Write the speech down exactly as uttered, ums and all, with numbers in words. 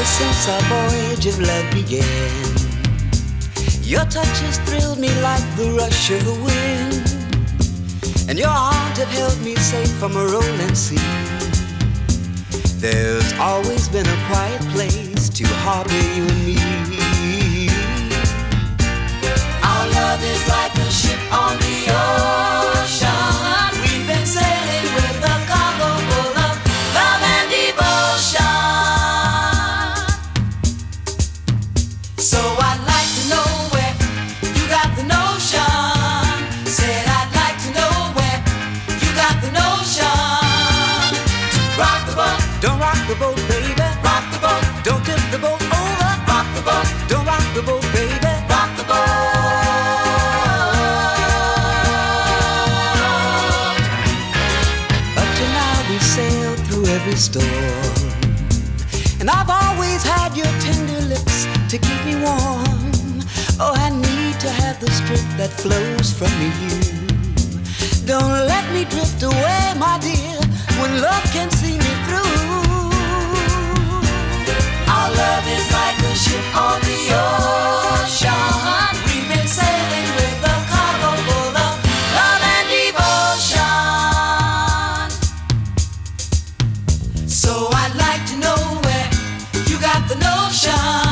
since our voyage of love began. Your touch has thrilled me like the rush of the wind, and your arms have held me safe from a rolling sea. There's always been a quiet place to harbor you and me. Our love is like a ship on the ocean. We've been sailing with a cargo full of love and devotion. So I'd like to know where you got the notion. Said I'd like to know where you got the notion. To rock the boat, don't rock the boat, baby. Rock the boat, don't tip the boat over. Rock the boat, don't rock the boat, baby. Rock the boat. Up to now we sailed through every storm, and I've always had your tender lips to keep me warm. Oh, I need to have the strength that flows from you. Don't let me drift away, my dear, when love can see me through. Our love is like a ship on the ocean. We've been sailing with a cargo full of love and devotion. So I'd like to know where you got the notion.